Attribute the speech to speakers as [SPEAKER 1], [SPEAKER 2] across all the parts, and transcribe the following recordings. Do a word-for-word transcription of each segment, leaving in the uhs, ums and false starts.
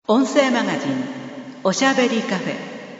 [SPEAKER 1] 音声マガジンおしゃべりカフェ。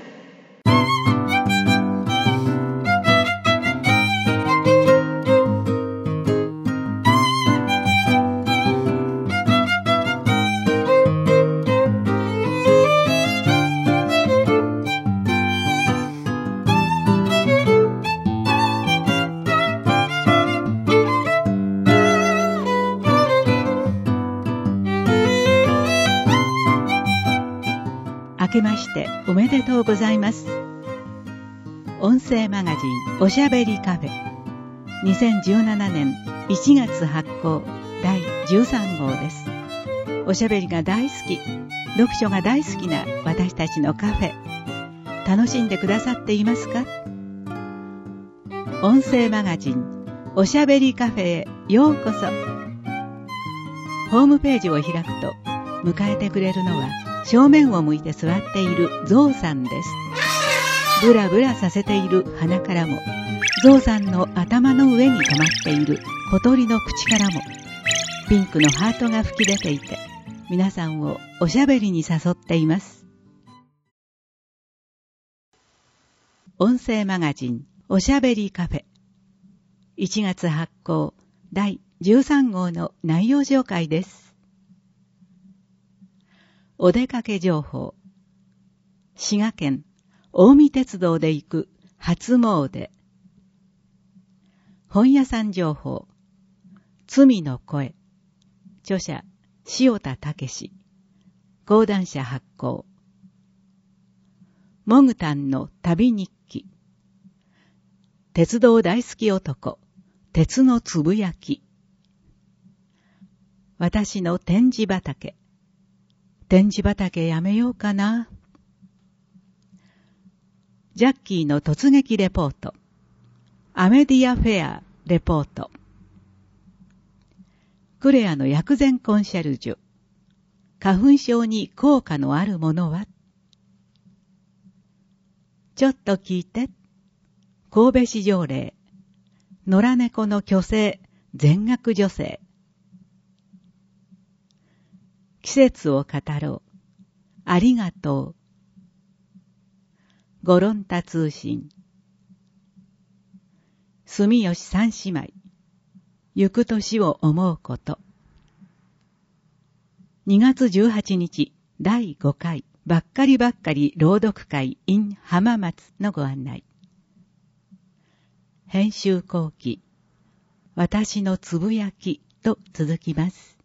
[SPEAKER 1] 明けましておめでとうございます。音声マガジンおしゃべりカフェにせんじゅうななねんいちがつ発行だいじゅうさんごうです。おしゃべりが大好き、読書が大好きな私たちのカフェ、楽しんでくださっていますか？音声マガジンおしゃべりカフェへようこそ。ホームページを開くと迎えてくれるのは正面を向いて座っているゾウさんです。ブラブラさせている鼻からも、ゾウさんの頭の上に止まっている小鳥の口からも、ピンクのハートが吹き出ていて、皆さんをおしゃべりに誘っています。音声マガジンおしゃべりカフェいちがつ発行だいじゅうさんごうの内容紹介です。お出かけ情報。滋賀県近江鉄道で行く初詣。本屋さん情報。罪の声。著者塩田武。講談社発行。モグタンの旅日記。鉄道大好き男、鉄のつぶやき。私の展示畑。展示畑やめようかな。ジャッキーの突撃レポート。アメディアフェアレポート。クレアの薬膳コンシェルジュ。花粉症に効果のあるものは？ちょっと聞いて。神戸市条例。野良猫の去勢、全額助成。季節を語ろう。ありがとう。ゴロンタ通信。住吉三姉妹。行く年を思うこと。にがつじゅうはちにちだいごかいばっかりばっかり朗読会 in 浜松のご案内。編集後期。私のつぶやきと続きます。